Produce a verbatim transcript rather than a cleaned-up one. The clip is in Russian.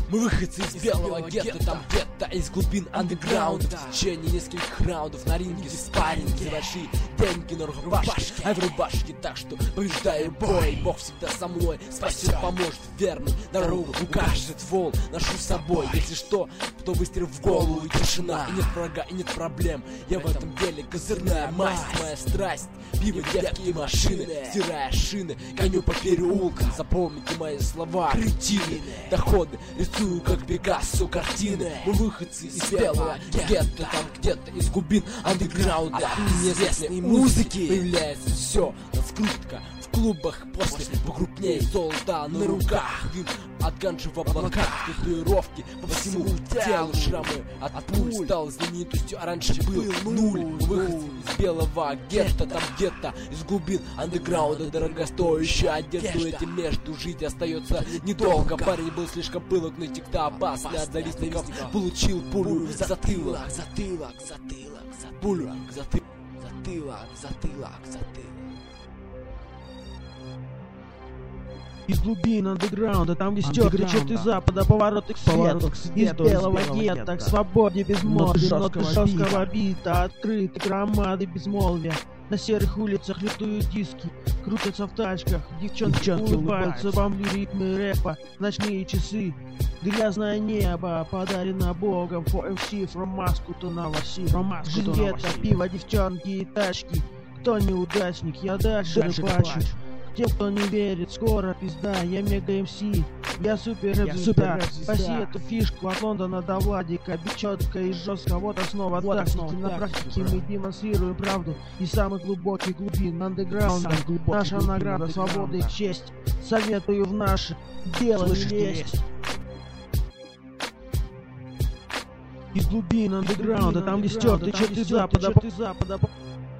Мы выходцы из белого гетто, там где-то из глубин андеграунда. В течение нескольких раундов на ринге спарринг за большие деньги, но в рубашке, а в рубашке, так что побеждаю бой. Бог всегда со мной, спасет, поможет, верный дорогу укажет вол, ношу с собой. Если что, то выстрел в голову и тишина. И нет врага, и нет проблем, я в этом деле козырная масть. Моя страсть, пиво, девки и машины, стирая шины, коню по переулкам. Запомните мои слова, кретины. Доходы рисую, как Пикассо, картины. Мы выходцы из белого гетто, там где-то из глубин андеграунда. Неизвестной музыки появляется все, скрытка в клубах после покрупнее золота на руках. Дым от ганджи в облаках, татуировки по всему телу, шрамы от пуль. Стал знаменитостью, а раньше был нуль. Выход из белого гетто, там где-то из глубин андеграунда. Дорогостоящая одежду этим между жить остается недолго. Парень был слишком пылок, но всегда опасный. От завистников получил пулю в затылок. Затылок, затылок, затылок, пулю в затылок. Затылок, затылок, затылок. Из глубин андеграунда, там где стекла черты запада, повороты к свету. Из белого гетто к свободе безмолвия, ноты жесткого бита, открыты громады безмолвия. На серых улицах летают диски, крутятся в тачках, девчонки улыбаются, бомбли ритмы рэпа, ночные часы, грязное небо, подарено Богом, for эм си, from Moscow to Novosibirsk. Жилета, пиво, девчонки и тачки, кто неудачник, я дальше рыбачу. Те, кто не верит, скоро пизда, я мега эм си, я супер звезда. Спаси эту фишку от Лондона до Владика, бить четко и жестко, вот основа вот тактики. На практике мы демонстрируем правду из самых глубоких глубин андеграунда. Наша награда, свобода и честь, советую в наше дело не лезть. Из глубин андеграунда, там где стерты черты запада.